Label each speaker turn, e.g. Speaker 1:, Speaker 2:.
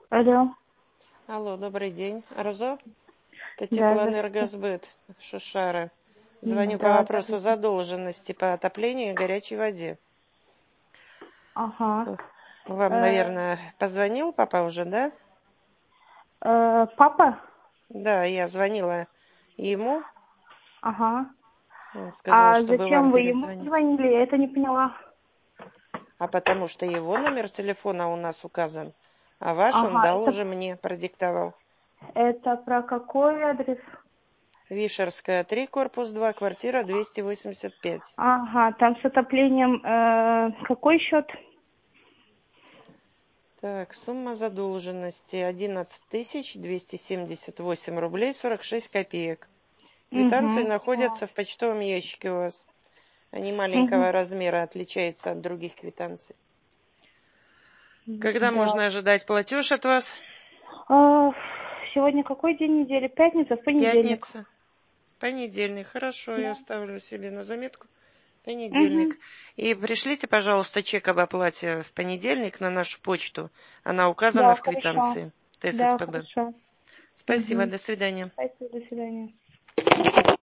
Speaker 1: Алло,
Speaker 2: Алло, добрый день. Арзо? Это
Speaker 1: да, здравствуйте.
Speaker 2: теплоэнергосбыт Шушара. Звоню по
Speaker 1: Да,
Speaker 2: вопросу
Speaker 1: здравствуйте.
Speaker 2: задолженности по отоплению и горячей воде.
Speaker 1: Ага.
Speaker 2: Вам,
Speaker 1: Э,
Speaker 2: наверное, позвонил папа уже, да?
Speaker 1: Папа?
Speaker 2: Да, я звонила ему.
Speaker 1: Ага.
Speaker 2: Он сказал,
Speaker 1: А
Speaker 2: чтобы вам
Speaker 1: зачем вы ему
Speaker 2: перезвонить.
Speaker 1: звонили? Я это не поняла.
Speaker 2: А потому что его номер телефона у нас указан, а ваш он
Speaker 1: Ага,
Speaker 2: дал уже мне, продиктовал.
Speaker 1: это про какой адрес?
Speaker 2: Вишерская, 3, корпус 2, квартира 285.
Speaker 1: Ага, там с отоплением какой счет?
Speaker 2: Так, сумма задолженности 11 278 рублей 46 копеек. Квитанции
Speaker 1: Угу.
Speaker 2: находятся в почтовом ящике у вас. Они
Speaker 1: Угу.
Speaker 2: маленького размера, отличаются от других квитанций. Когда
Speaker 1: Да.
Speaker 2: можно ожидать платеж от вас?
Speaker 1: А, сегодня какой день недели? Пятница, в понедельник.
Speaker 2: Пятница. Понедельник. Хорошо, я
Speaker 1: Да.
Speaker 2: ставлю себе на заметку.
Speaker 1: Угу.
Speaker 2: Понедельник. И пришлите, пожалуйста, чек об оплате в понедельник на нашу почту. Она указана
Speaker 1: Да,
Speaker 2: в
Speaker 1: хорошо.
Speaker 2: квитанции
Speaker 1: Да,
Speaker 2: ТССПБ.
Speaker 1: хорошо.
Speaker 2: Спасибо,
Speaker 1: Угу.
Speaker 2: до свидания.
Speaker 1: Спасибо, до свидания.